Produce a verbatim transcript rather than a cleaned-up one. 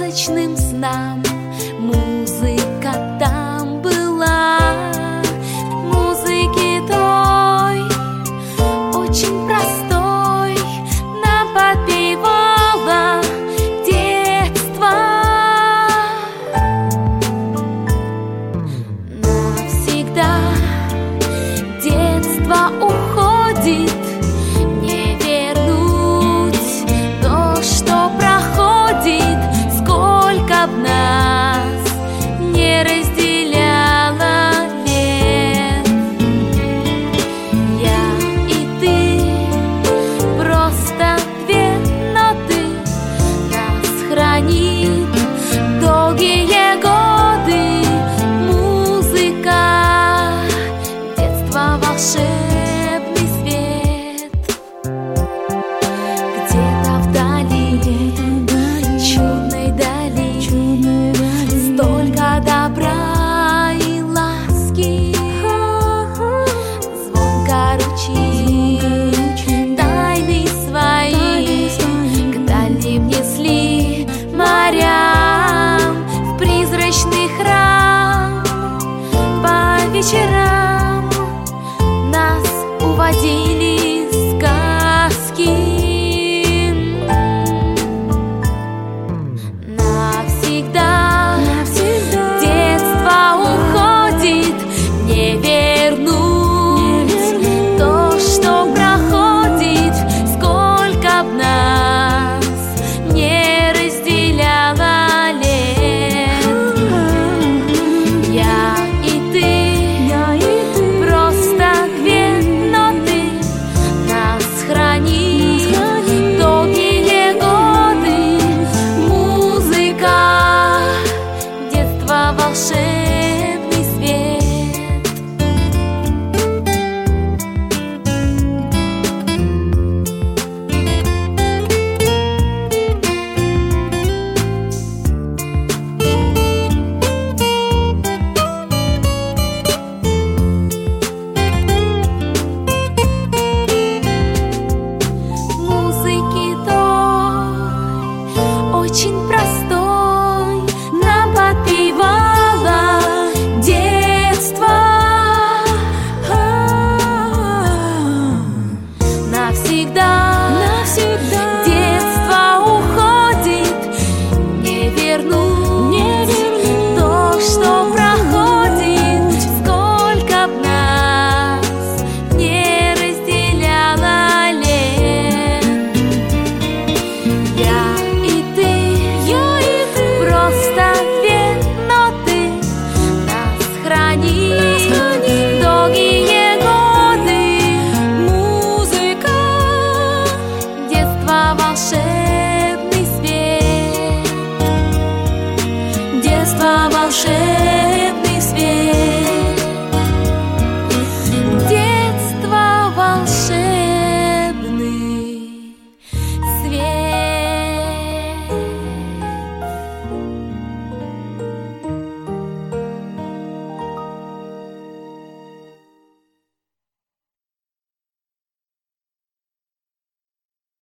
сказочным снам. Музыка там была, музыки той, очень простой, нам подпевала детство. Навсегда детство уходит, не вернуть то, что проходит. Сколько б нас не разделяло лет, я и ты просто две ноты, нас хранит долгие годы музыка, детство волшебный свет. Где-то вдали, чудной дали, столько добра и ласки, звонко ручьи, тайны свои к дальним несли морям, в призрачный храм по вечерам нас уводили сказки. Навсегда детство уходит, не вернуть то, что проходит. Сколько б нас не разделяло лет, я и ты просто две ноты, нас хранит долгие годы музыка, детство волшебный свет. Музыки той, очень простой, нам подпевала детство. Навсегда